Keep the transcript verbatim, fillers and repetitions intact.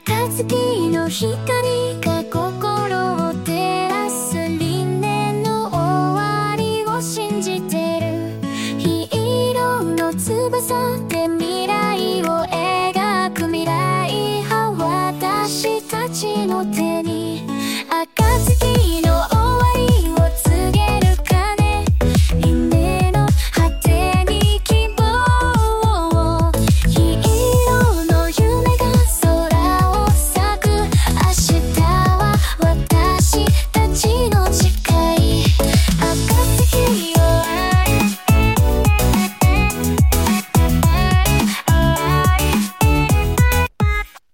暁の光が心を照らす。輪廻の終わりを信じてる。ヒーローの翼で